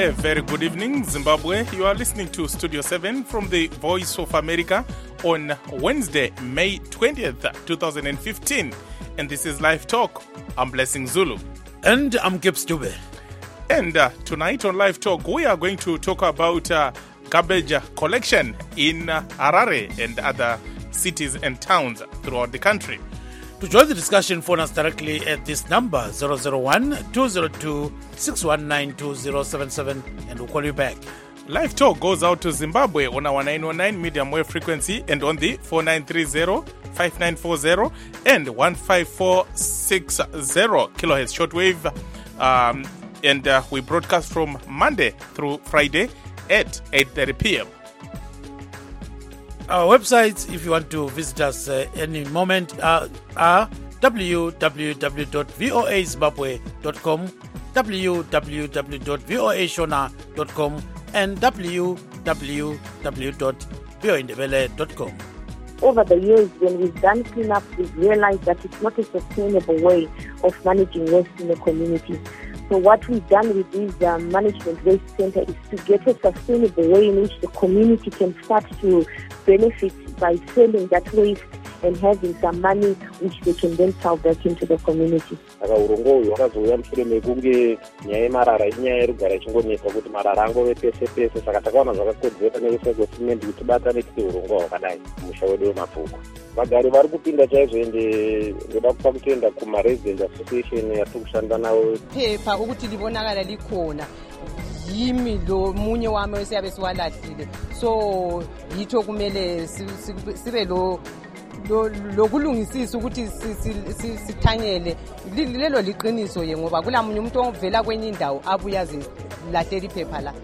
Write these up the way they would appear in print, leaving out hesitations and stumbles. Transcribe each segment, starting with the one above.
A very good evening, Zimbabwe. You are listening to Studio 7 from the Voice of America on Wednesday, May 20th, 2015. And this is Live Talk. I'm Blessing Zulu. And I'm Gibbs Dube. And tonight on Live Talk, we are going to talk about garbage collection in Harare and other cities and towns throughout the country. To join the discussion, phone us directly at this number, 001-202-619-2077, and we'll call you back. Live Talk goes out to Zimbabwe on our 909 medium wave frequency and on the 4930-5940 and 15460 kilohertz shortwave. And we broadcast from Monday through Friday at 8:30 p.m. Our websites, if you want to visit us any moment, are www.voazimbabwe.com, www.voashona.com, and www.voindebele.com. Over the years, when we've done cleanup, we've realized that it's not a sustainable way of managing waste in the community. So what we've done with this management waste center is to get a sustainable way in which the community can start to benefit by selling that waste and having some money which they can then sell back into the community. Urungo hwakazouya mushure mekunge nyaya yemarara inyaya yerugara ichingonetsa kuti marara angove pese pese, saka takaona zvakakodzera nevesegosimendi kuti tibatane titi urungo hwakadai musha wedu wemapfuko. Vagari vari kupinda chaizvo ende ndoda kupa kutoenda kumaresident association yatiri kushanda navo. Phepha ukuthi libonakala likhona yimi lo munye wami wese yabe siwalahlile, so yitho kumele sibe lokulungisisa ukuthi sithanyele lelo liqiniso ye, ngoba kulamunye umuntu ovela kwenye indawo abuya zilahlela iphepha la.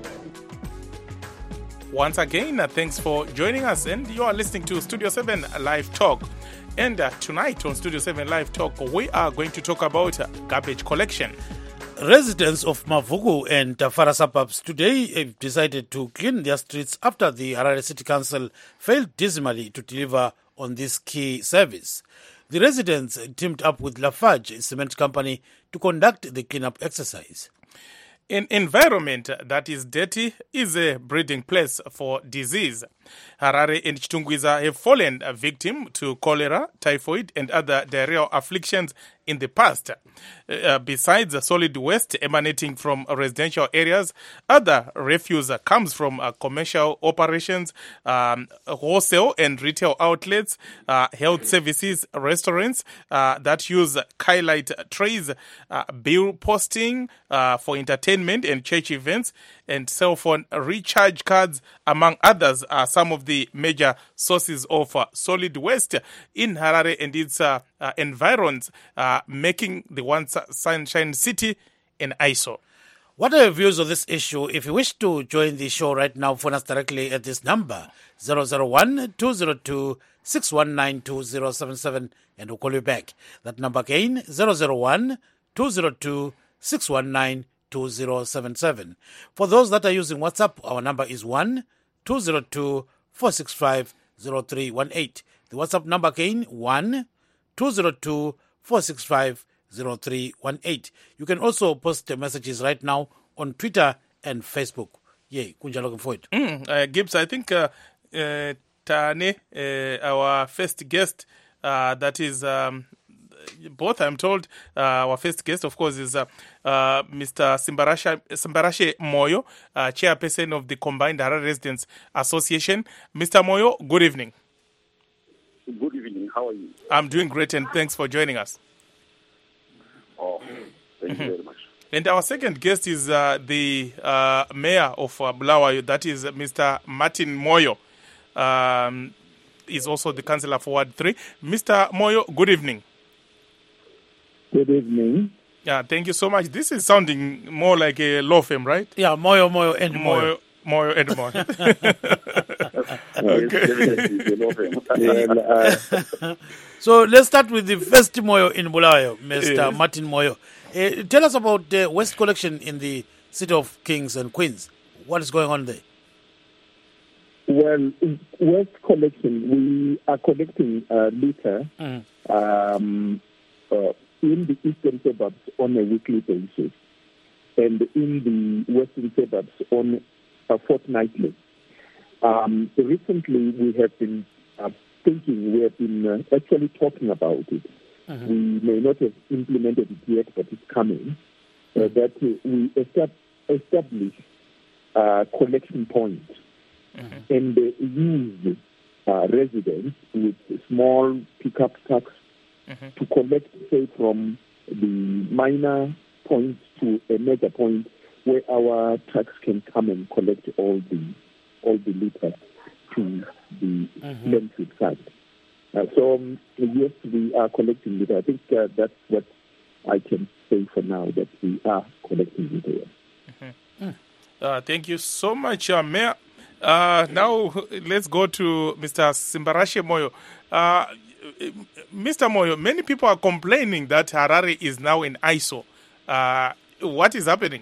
Once again, thanks for joining us, and you are listening to Studio 7 Live Talk. And tonight on Studio 7 Live Talk, we are going to talk about garbage collection. Residents of Mavugu and Tafara suburbs today have decided to clean their streets after the Harare City Council failed dismally to deliver on this key service. The residents teamed up with Lafarge, a cement company, to conduct the cleanup exercise. An environment that is dirty is a breeding place for disease. Harare and Chitungwiza have fallen a victim to cholera, typhoid, and other diarrheal afflictions in the past. Besides the solid waste emanating from residential areas, other refuse comes from commercial operations, wholesale and retail outlets, health services, restaurants that use skylight trays, bill posting for entertainment and church events, and cell phone recharge cards, among others, are some of the major sources of solid waste in Harare and its environs, making the once Sunshine City an eyesore. What are your views on this issue? If you wish to join the show right now, phone us directly at this number, 001-202-619-2077, and we'll call you back. That number again, 001-202-619-2077. For those that are using WhatsApp, our number is 1-202-465-0318. The WhatsApp number again, 1-202-465-0318. You can also post messages right now on Twitter and Facebook. Yay, kunja looking for it. Gibbs, I think Tane, our first guest, that is both, I'm told, our first guest, of course, is Mr. Simbarashe Moyo, chairperson of the Combined Harare Residents Association. Mr. Moyo, good evening. Good evening. How are you? I'm doing great, and thanks for joining us. Oh, thank you very much. And our second guest is the mayor of Bulawayo, that is Mr. Martin Moyo. He's also the councillor for Ward 3. Mr. Moyo, good evening. Good evening. Yeah, thank you so much. This is sounding more like a law firm, right? Yeah, Moyo and Moyo. Moyo and Moyo. So let's start with the first Moyo in Bulawayo, Mr. Yes. Martin Moyo. Tell us about the waste collection in the city of Kings and Queens. What is going on there? Well, waste collection, we are collecting litter in the eastern suburbs on a weekly basis. and in the western suburbs on fortnightly. Recently, we have been actually talking about it. We may not have implemented it yet, but it's coming. That we establish collection points and use residents with small pickup trucks to collect, say, from the minor point to a major point where our trucks can come and collect all the litter to the landfill site. So yes, we are collecting litter. I think that's what I can say for now, that we are collecting litter. Thank you so much, Mayor. Now let's go to Mr. Simbarashe Moyo. Mr. Moyo, many people are complaining that Harare is now in ISO. What is happening?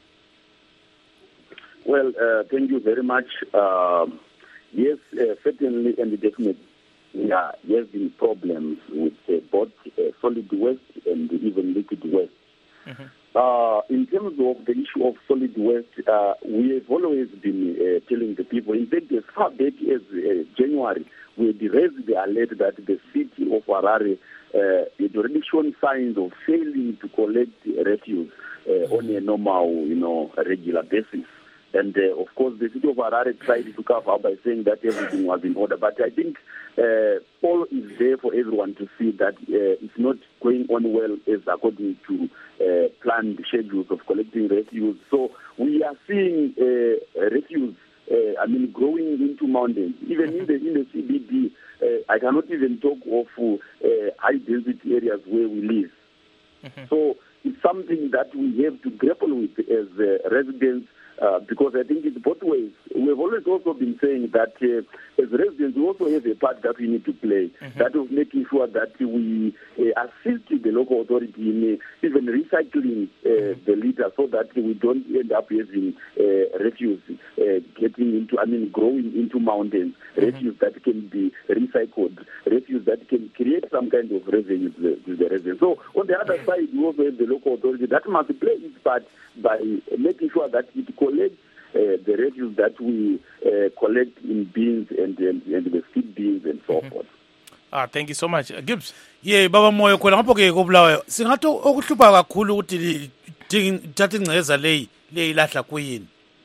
Well, thank you very much. Yes, certainly and definitely, there have been problems with both solid waste and even liquid waste. In terms of the issue of solid waste, we have always been telling the people, in fact, as far back as January, we had raised the alert that the city of Harare had already shown signs of failing to collect refuse on a normal, regular basis. And, of course, the city of Harare tried to cover up by saying that everything was in order. But I think all is there for everyone to see that it's not going on well as according to planned schedules of collecting refuse. So we are seeing refuse, growing into mountains. Even in the CBD, I cannot even talk of high-density areas where we live. So it's something that we have to grapple with as residents, because I think it's both ways. We have always also been saying that as residents, we also have a part that we need to play, that of making sure that we assist the local authority in even recycling the litter so that we don't end up having refuse growing into mountains, refuse that can be recycled, refuse that can create some kind of revenue to the residents. So on the other side, we also have the local authority that must play its part by making sure that it collects the refuse that we collect in bins and the feed bins and so forth. Thank you so much. Gibbs. Yeah, Baba Moyo khona ngapho ke kobulawayo. Singathi okuhlupha kakhulu ukuthi thatha ingceza le ilahla kuyini.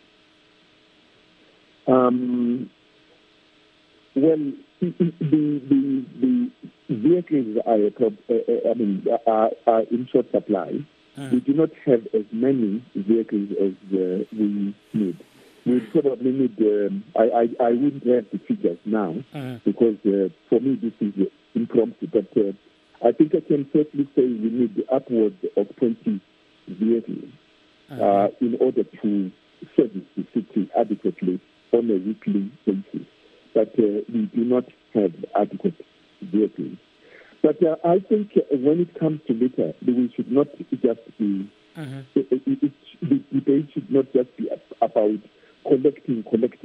Well, the vehicles are in short supply. We do not have as many vehicles as we need. We probably need, I wouldn't have the figures now, because for me this is impromptu, but I think I can safely say we need upwards of 20 vehicles in order to service the city adequately on a weekly basis. But we do not have adequate vehicles. But I think when it comes to litter, we should not just be, the debate should not just be about collecting.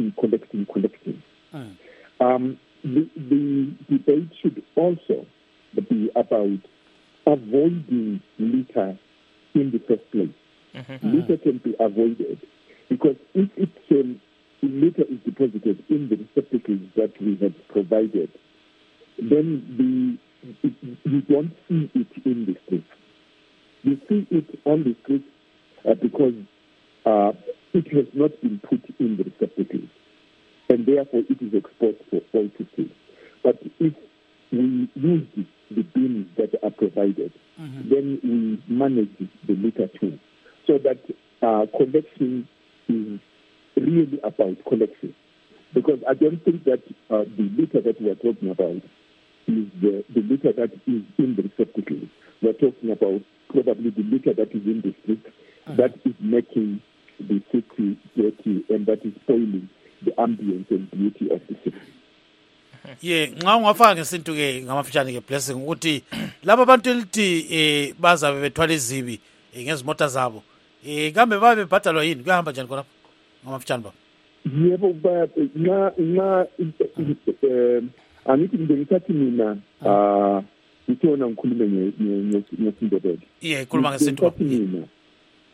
The debate should also be about avoiding litter in the first place. Litter can be avoided because if litter is deposited in the receptacles that we have provided, then you don't see it in the streets. You see it on the streets because it has not been put in the receptacles, and therefore it is exposed for all to see. But if we use the bins that are provided, then we manage the litter too, so that collection is really about collection. Because I don't think that the litter that we are talking about is the litter that is in the receptacles. We're talking about probably the litter that is in the street that is making the city dirty and that is spoiling the ambience and beauty of the city. Yeah, nxa ungafaka ngesintu ke ngamafitshane ke blessing ukuthi laba abantu elithi bazabe bethwala izibi ngezimota zabo kambe babe bebhadalwa yini kuyahamba njani khona ngamafitshane baba? Yebo nxa angithi ngibengisathi mina ngitona ngikhulume ngesindebele. Yeah, khuluma ngesintu. Mina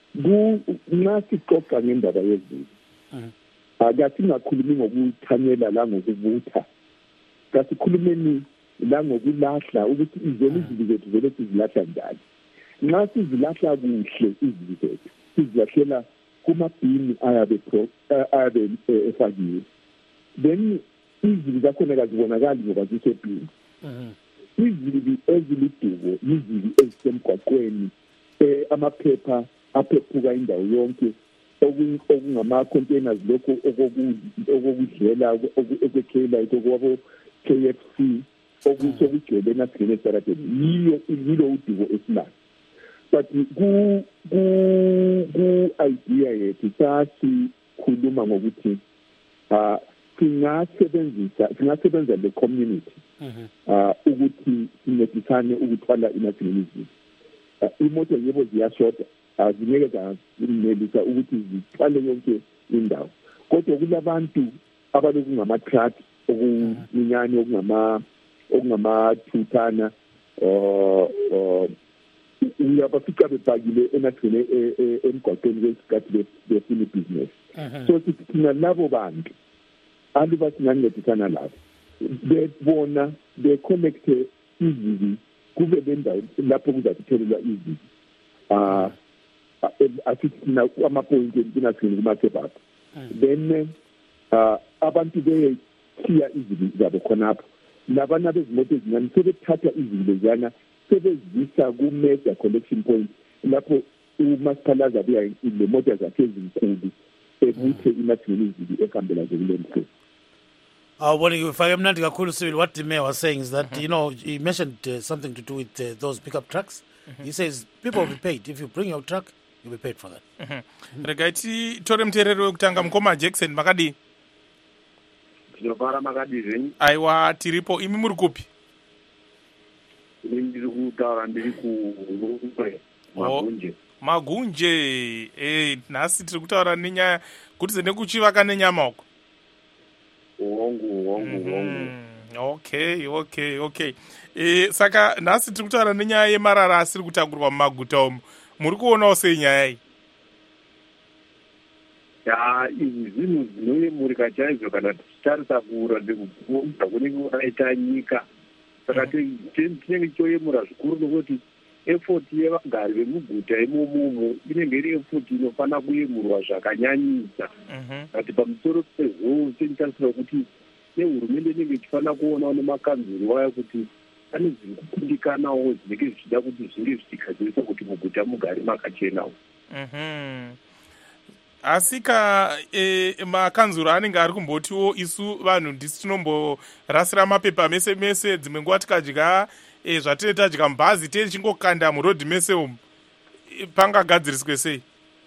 nxa sixoxa ngendaba yezulu akasingakhulumi ngokuthanyela la ngokuvutha, kasikhulumeni la ngokulahla ukuthi izolo izulu zethu vele sizilahla njani. Nxa sizilahla kuhle izulu zethu sizilahlela kumabhini ayabe efakiwe, then izulu zakhona kazibonakali ngoba zisebhini. Izulu ezilidubo izulu ezisemgwaqweni, amaphepha aphephuka indawo yonke, okungama-containers lokho okokudlela okwe-K-Light okwabo KFC okusokugcwele enasingene estarateni, yilo udubo esilayo. But ku-idea yethu sasikhuluma ngokuthi singasebenza le community ukuthi sincedisane ukuthwala inationalism. Imoto yebo ziyashoda, azingeke zanelisa ukuthi zithwale yonke indawo, kodwa kulabantu abaloku ngama-truck okuminyane okungama-2 uyabafica bebhakile enagcine emgwaqweni kwesikhathi befuna ibhizinesi. So thina labo bantu aluba singancedisana labo bebona beconnecte izulu kube lendawo lapho kuzathelelwa izulu. Asithi thina amapointi entinasini kumathebapha, then abantu beyekhiya izulu zabo khonapho. Labana bezimoto ezincane sebethatha izulu leziyana sebezisa ku-major collection point lapho umasipalaza buya lemoto zakhe ezinkulu ebuthe inational izulu ehambela kule mkhosi. What the mayor was saying is that, he mentioned something to do with those pickup trucks. He says people will be paid. If you bring your truck, you'll be paid for that. Regaiti tore mterero wekutanga mukoma Jackson makadi. Tinofara makadi zvenyu. Aiwa tiripo, imi muri kupi? Ndiri kutaura ndiri Magunje. Magunje. Nhasi tiri kutaura nenyaya kuti sende kuchivaka nenyama uko. Okay. Saka nhasi tiri kutaura nenyaya yemarara asiri kutakurwa mumaguta umu. Muri kuonawo sei nyaya iyi? Izvi zvinhu zvinoyemurika chaizvo kana tichitarisa kuura nekukunda kunenge kwaita nyika. Saka tinenge choyemura zvikuru nokuti effort yevagari vemuguta imomo inenge iri effort inofanira kuyemurwa zvakanyanyisa. Kati pamusoro pezvo tinitarisira kuti nehurumende inenge ichifanira kuonawo nemakanzuri wayo kuti pane zviri kukundikanawo zvinenge zvichida kuti zvinge zvichigadzirisa kuti muguta mugare makachenawo. Asika makanzuro anenge ari kumbotiwo isu vanhu ndisi tinomborasira mapepa mese mese, dzimwe nguva tikadya zvatine tadya mubhazi tichingokanda murodhi mese umu, pangagadziriswe sei?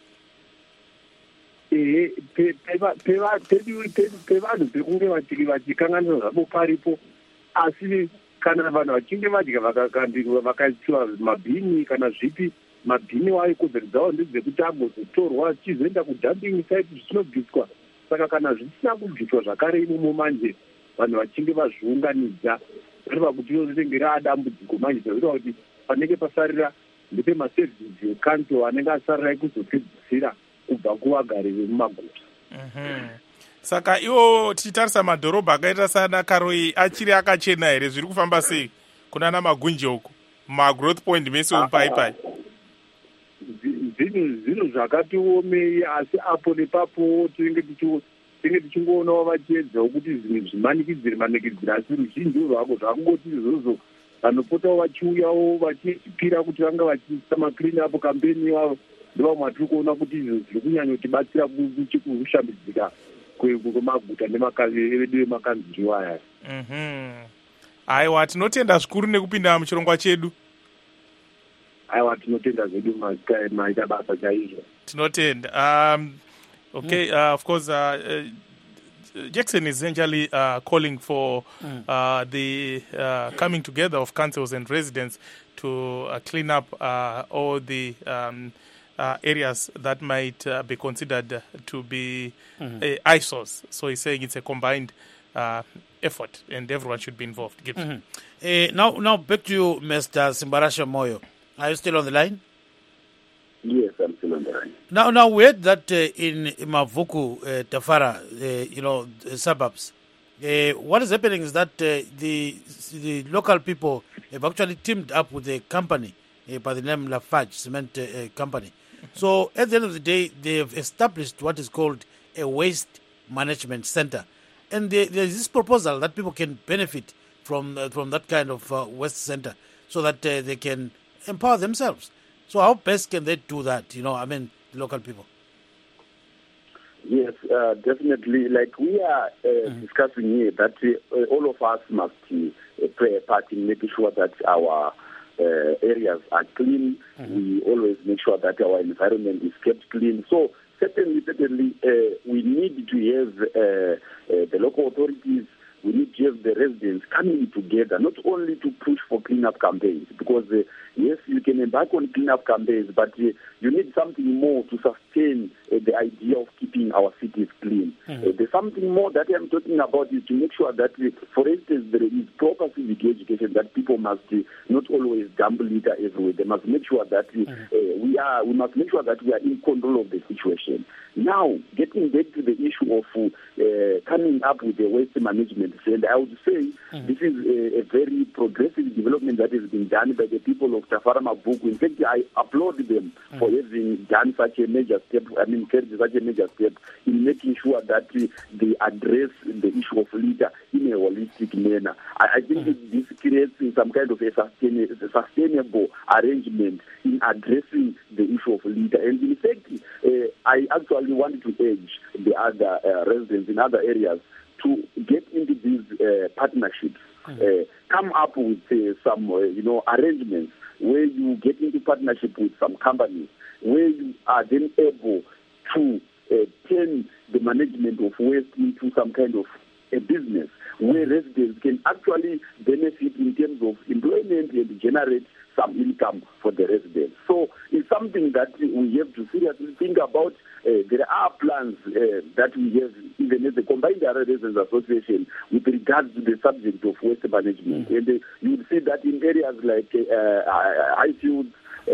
Pevanhu pekunge vachikanganisa zvavo paripo, asi kana vanhu vachinge vadya vakakandirwa vakaitiwa mabhini kana zvipi, mabhini wayo kodzero dzavo ndedzekuti agozotorwa chizoenda kudumping site zvinobviswa. Saka kana zvisina kubviswa zvakare imomo manje vanhu vachinge vazviunganidza zvireva kuti rinenge raadambudziko manje zvavireva kuti panenge pasarira ndepemaservices ekanto anenge asarira ekuzopedzisira kubva kuvagari vemumaguta. Saka iwo tichitarisa madhorobha akaita sana Karoi achiri akachena here? Zviri kufamba sei kunana Magunje uko magrowth point mese umupaipai? Zvinhu zvakatiomei, asi apo nepapo tinenge tichingoonawo vachiedzawo kuti zvimwe zvimanikidzire, asi ruzhinji rwako zvakungoti izvozvo. Vanopotawo vachiuyawo vachipira kuti vanga vachiisa maclean up campaign yavo, ndovamwe vatiri kuona kuti izvo zviri kunyanyotibatsira kushambidzika kwemaguta nevedu vemakanzuri waya. Aiwa, tinotenda zvikuru nekupinda muchirongwa chedu. Aiwa, tinotenda zvedu maita basa chaizvo. Tinotenda. Of course, Jackson is essentially calling for the coming together of councils and residents to clean up all the areas that might be considered to be eyesores. So he's saying it's a combined effort and everyone should be involved. Now back to you, Mr. Simbarasha Moyo. Are you still on the line? Yes, I'm still on the line. Now we heard that in Mavuku, Tafara, suburbs, what is happening is that the local people have actually teamed up with a company by the name Lafarge Cement Company. So at the end of the day, they have established what is called a waste management center. And there is this proposal that people can benefit from that kind of waste center so that they can empower themselves. So how best can they do that, the local people? Yes, definitely. Like we are discussing here, that all of us must play a part in making sure that our areas are clean. We always make sure that our environment is kept clean. So certainly, we need to have the local authorities, we need to have the residents coming together, not only to push for cleanup campaigns, because yes, you can embark on cleanup campaigns, but you need something more to sustain the idea of keeping our cities clean. There's something more that I'm talking about is to make sure that, for instance, there is proper civic education, that people must not always dump litter everywhere. They must make sure that we must make sure that we are in control of the situation. Now, getting back to the issue of coming up with a waste management center, I would say this is a very progressive development that has been done by the people of Tafara Mavuku. In fact, I applaud them for having done such a major step, carried such a major step in making sure that they address the issue of litter in a holistic manner. I think that this creates some kind of a sustainable arrangement in addressing the issue of litter. And in fact, I actually want to urge the other residents in other areas to get into these partnerships, come up with some arrangements where you get into partnership with some companies, where you are then able to turn the management of waste into some kind of a business where residents can actually benefit in terms of employment and generate some income for the residents. So it's something that we have to seriously think about. There are plans that we have, even as the Combined Area Residents Association, with regards to the subject of waste management. And you will see that in areas like Highfields,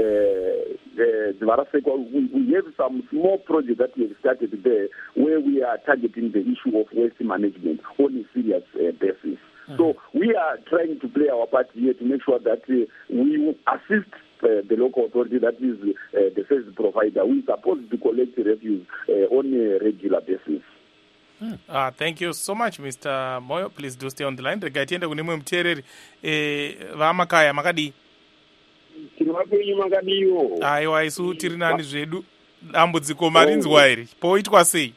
we have some small projects that we have started there where we are targeting the issue of waste management on a serious basis. So we are trying to play our part here to make sure that we assist the local authority, that is the service provider, who is supposed to collect refuse on a regular basis. Thank you so much, Mr. Moyo. Please do stay on the line. Regatienda kunemwe mtereri vamakaya makadi. Tinovapenyu makadiyo. Aiwa isu tiri nani zvedu dambudziko marinzwa iri poitwa sei?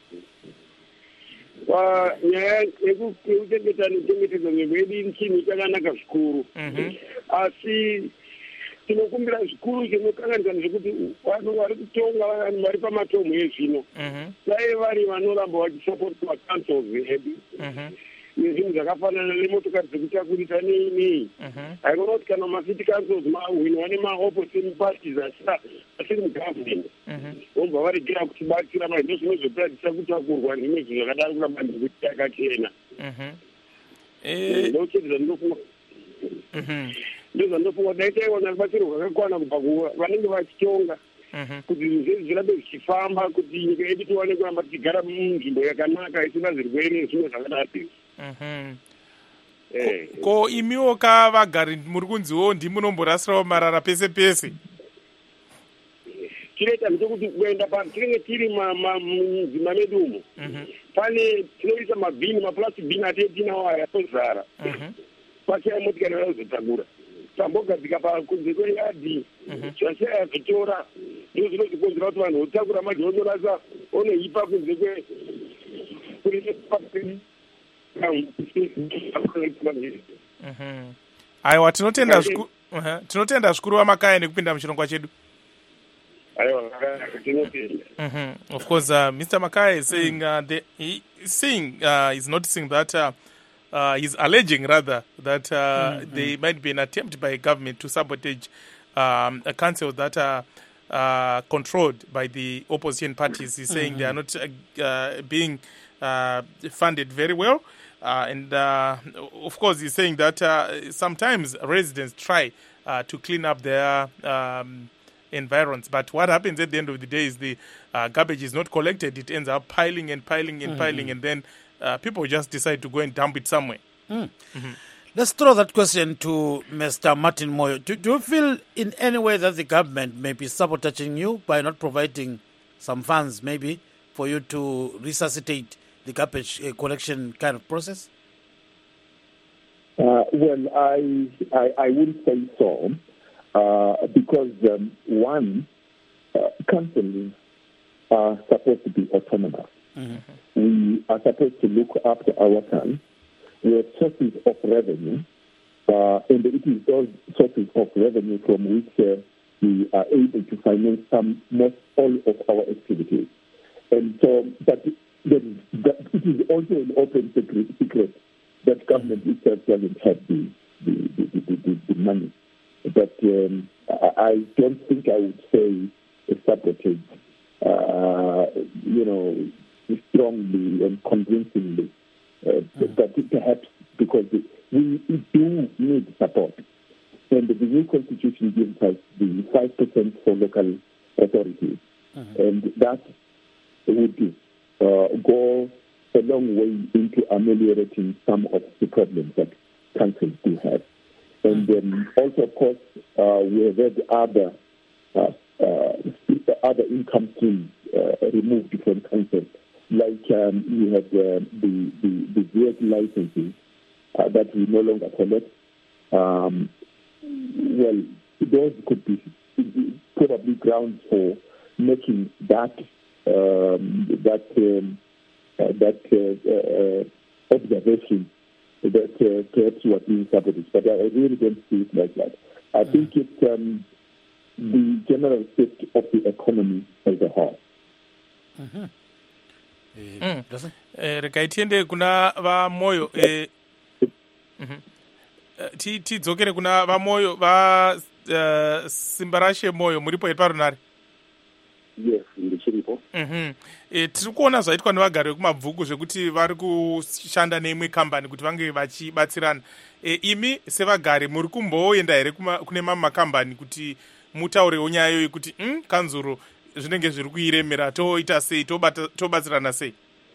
Nyaya yekuchengetedza nzvimbo yedu chinhu chakanaka zvikuru, asi tinokumbira zvikuru zvinokanganisa zvekuti vanhu vari kutonga vanhu vari pamatomho ezvino dai vari vanoramba vachisapoti makansols edu nezvinhu zvakafanana nemotokari dzekutakurisa nei. haikona kuti kana macity councils mahwinwa nemaopposition parties asiri mugovernment vobva varegera kutibatsira maizvo zvimwe zvekuratidza kutakurwa zvimwe zvinhu zvakadaro kuramba ndikuti yakachena. ndochedzera ndofunga ndozvandofunga dai taiwana rubatsiro rwakakwana kubva vanenge vachitonga kuti zvinhu zvedu zvirambe zvichifamba, kuti nyika yedu tiwane kuramba tichigara munzvimbo yakanaka isina zvirwere zvimwe zvakadaro. Ko imiwo kavagari muri kunziwo ndimunomborasirawo marara pese pese? Chinoita ndechekuti kuenda tinenge tiri munzima medu umo pane tinoisa mabhini, maplastic bhini atinawo aya tozara pachaya motikari vanozotakura tambogadzika pakunze kweyadhi zvashaya zvitora ndo zvinozokonzera kuti vanhu votakura maji onorasa onoipa kunze aiwa tinotenda zvikuru vamakaya nekupinda muchirongwa chedu. Of course, Mr. Makai is saying, he's noticing that he's alleging rather that there might be an attempt by a government to sabotage a council that are controlled by the opposition parties. He's saying they are not being funded very well. And of course, he's saying that sometimes residents try to clean up their environs. But what happens at the end of the day is the garbage is not collected. It ends up piling and piling and piling, and then people just decide to go and dump it somewhere. Let's throw that question to Mr. Martin Moyo. Do you feel in any way that the government may be sabotaging you by not providing some funds maybe for you to resuscitate the garbage collection kind of process? Well, I wouldn't say so, because one, councils are supposed to be autonomous. We are supposed to look after our towns. We have sources of revenue, and it is those sources of revenue from which we are able to finance most all of our activities. And so, but it is also an open secret that government itself doesn't have the money. But I don't think I would say a sabotage, strongly and convincingly. But perhaps because we do need support. And the new constitution gives us the 5% for local authorities. And that would go a long way into ameliorating some of the problems that councils do have. And also, of course, we have had other income streams removed from councils, like we have the vehicle licenses that we no longer collect. Well, those could be probably grounds for making that observation that perhaps you are being sabotaged. But I really don't see it like that. I think it's the general state of the economy as a whole. Rekai tiende kuna vamoyo tidzokere kuna vamoyo simbarashe moyo muripo iri parunare. Yes, ndichiripo. Tiri kuona zvaitwa nevagari vekumabvuku zvekuti vari kushanda neimwe kambani kuti vange vachibatsirana. Imi sevagari muri kumboenda here kune mamwe makambani kuti mutaurewo nyaya yoyi kuti kanzuro zvinenge zviri kuiremera, toita sei, tobatsirana sei?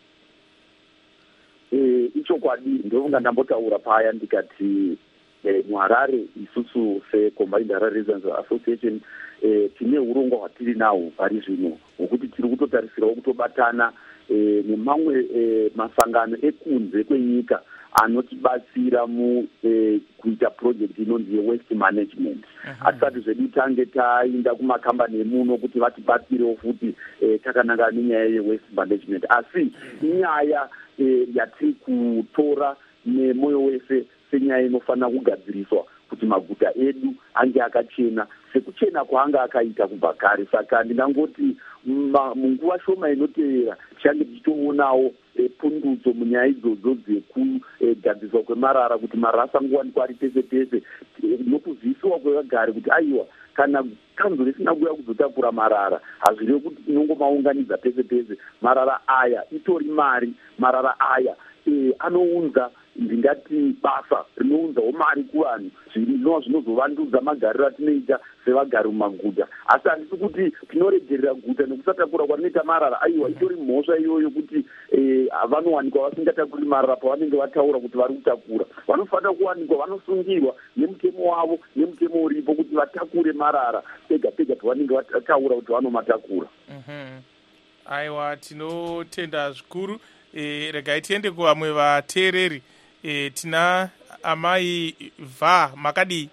Ichokwadi ndovunga ndambotaura paya ndikati muHarare isusu seCombined Harare Residents Association tine urongwa hwatiri nawo pari zvino hwokuti tiri kutotarisirawo kutobatana nemamwe masangano ekunze kwenyika anotibatsira kuita project inonzi yewaste management. Hatisati zvedu tange tainda kumakambani emuno kuti vatibatsirewo futi takananga nenyaya yewaste management, asi inyaya yatiri kutora nemoyo wese senyaya inofanira kugadziriswa kuti maguta edu ange akachena sekuchena kwaanga akaita kubva kare. Saka ndingangoti munguva shoma inotevera tichange tichitoonawo pundutso munyaya idzodzo dzekugadziriswa kwemarara, kuti marara asangowanikwa ari pese pese, nokuziviswa kwevagari kuti aiwa kana kanzuro risina kuuya kuzotakura marara hazvirevi kuti inongomaunganidza pese pese. Marara aya itori mari, marara aya anounza ndingati basa rinounzawo mari kuvanhu, zvinova zvinozovandudza magariro atinoita sevagari mumaguta. Asi handisi kuti tinoregerera guta nekusatakura kwarinoita marara. Aiwa, itori mhosva iyoyo kuti vanowanikwa vasingatakuri marara pavanenge vataura kuti vari kutakura. Vanofanira kuwanikwa vanosungirwa nemutemo wavo, nemutemo uripo kuti vatakure marara pega pega pavanenge vataura kuti vanomatakura. Aiwa, tinotenda zvikuru. Regai tiende kuvamwe vateereri. Tina amai va makadii?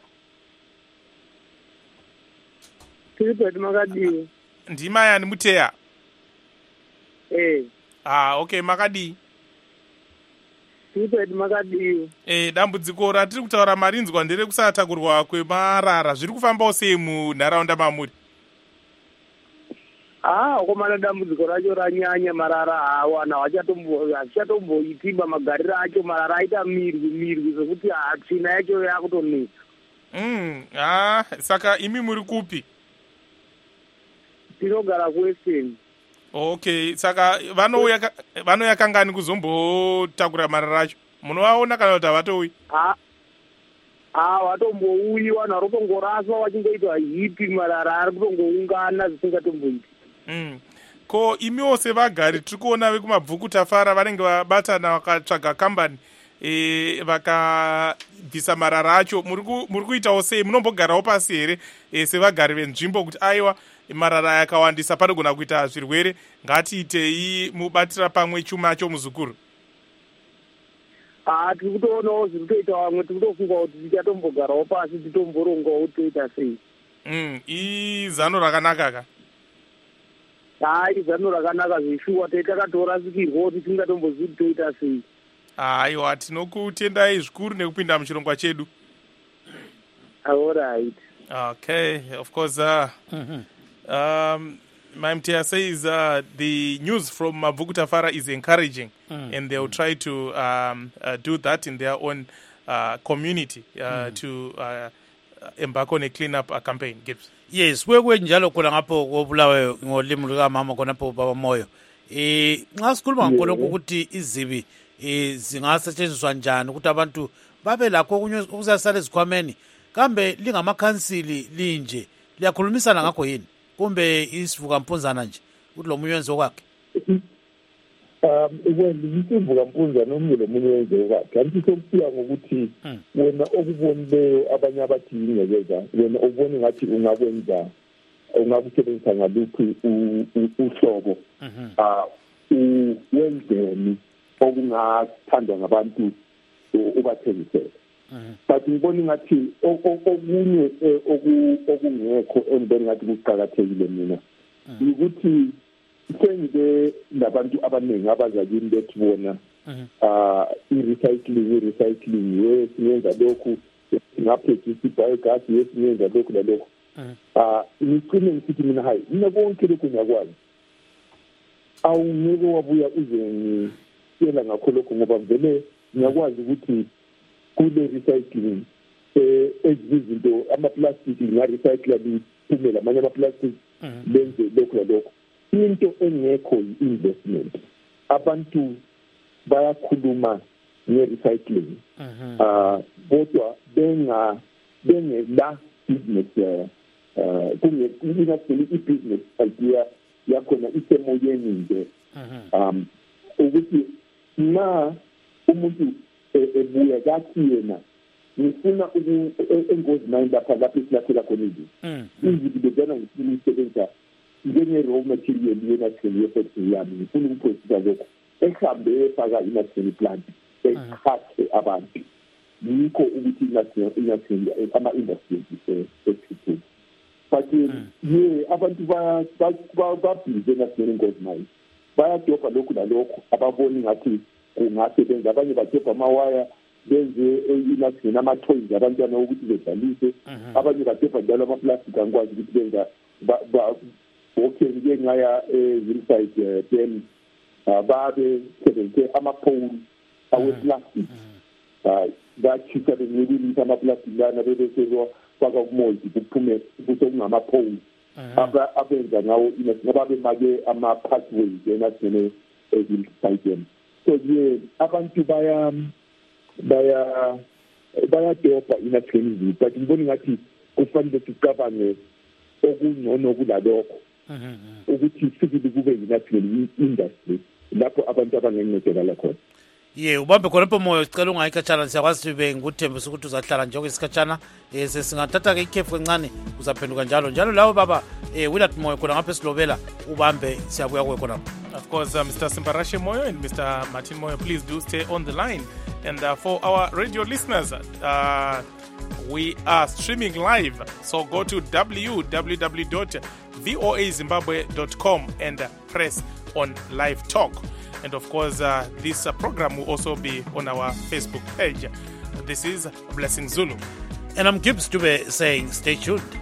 Tiri pedu makadii. Ndimai ani muteya? Okay, makadii? Tiri pedu makadii. Dambudziko ratiri kutaura marinzwa ndere kusatakurwa kwemarara. Zviri kufambawo sei munharaunda mamuri? Komana dambudziko racho ranyanya, marara hawana hachatomboitiba magariro acho, marara aita mirwi zvokuti tsvina yacho yakutonesa. Saka imi muri kupi? Tinogara kuWestern. Okay, saka vanouya kangani kuzombotakura marara acho? Munovaona kana kuti havatouyi? hawatombouyi vanhu vari kutongoraswa vachingoitwa hipi marara ari kutongoungana zvisingatomboiti. Ko imiwo sevagari tiri kuona vekumabvuku tafara vanenge vabatana vakatsvaga kambani vakabvisa marara acho. Muri kuitawo sei? Munombogarawo pasi here sevagari venzvimbo kuti aiwa marara yakawandisa panogona kuita zvirwere, ngatiitei mubatira pamwe chuma cho muzukuru? Tiri kutoonawo zviri kutoita vamwe, tiri kutofunga kuti tichatombogarawo pasi titomborongawo kuti toita sei. Izano rakanaka ka? Izano rakanaka zveshuwa, takatorasikirwa kuti tingatombozivi kuti toita sei. Aiwa, tinokutendai zvikuru nekupinda muchirongwa chedu. All right. Okay, of course. My MTA says the news from Mabvuku Tafara is encouraging, and they will try to do that in their own community to embark on a clean-up campaign. Gibbs. Yes, njalo khona ngapho kobulawe ngolimi lukamama khonapho baba Moyo. Nxa sikhuluma ngakho ukuthi izibi zingasetshenziswa njani ukuthi abantu babe lakho ukusasala ezikhwameni, kambe lingamakhansili linje liyakhulumisana ngakho yini kumbe isivuka mpunzana nje ukuthi lo munye wenze kwakhe? Isivuka mpunzana omunye lo munye wenze kwakhe, kanti sokufika ngokuthi wena okubonileyo abanye abathi ingekeza, wena ubone ngathi ungakwenza, ungakusebenzisa ngaluphi uhlobo wenzeni okungathandwa ngabantu ubathengisele. But ngibona ngathi okunye okungekho engibona ngathi kuqhakathekile mina ukuthi sengibe nabantu abaningi abazakini bethi bona i-recycling yes yenza lokhu, singaphethisa i-biogas yes yenza lokhu lalokhu. Ngicine ngisithi mina hayi, mina konke lokhu ngiyakwazi, awungeke wabuya uze ngitshela ngakho lokho ngoba vele ngiyakwazi ukuthi kule recycling ezizinto amaplastiki nga-recycla liphumela amanye amaplastiki benze lokhu lalokho. Into engekho yi-investment. Abantu bayakhuluma nge-recycling kodwa bengela business kungaseli i-business idea yakhona isemoyeni nje ukuthi ma umuntu ebuya kathi yena ngifuna engozimini lapha esilakhela khona izinto bezana ngifuna ukusebenza njenge-raw material yenational factory yami, ngifuna ukuphosisa lokho ehambe efaka i-national plant ekhathe abantu. Yikho ukuthi ama-industries esithuthuka. But abantu babhize national ngozimini, bayadobha lokhu nalokhu ababoni ngathi kungasebenza. Abanye badobha amawaya benze inathini ama-toys abantwana ukuthi bedlalise, abanye badobha njalo amaplastiki angikwazi ukuthi benza okay ngike ngaya Hillside then babe sebenzise amapole aweplastic bakhipha benyukulisa amaplastiki lana bebese faka kumoldi kuphume kusekungamapole abenza ngawo babe make ama-pathways enathini Hillside. So abantu bayadobha inathini, but ngibona ngathi kufanele sicabange okungcono kulalokho ukuthi sifike kube yi-national industry lapho abantu abangencedakala khona. Ubambe khonapho Moyo, sicela ungayikhatshana, siyakwazi sibe nguthembisa ukuthi uzahlala njengoba isikhatshana sesingathatha-ke ikhefu encane uzaphenduka njalo lawo baba Willard Moyo khona ngapha esilobela ubambe, siyabuya kuwe khonapho. Of course, Mr. Simparashe Moyo and Mr. Martin Moyo, please do stay on the line. And for our radio listeners, we are streaming live, so go to www.voazimbabwe.com and press on live talk. And of course, this program will also be on our Facebook page. This is Blessing Zulu. And I'm Gibbs Dube saying stay tuned.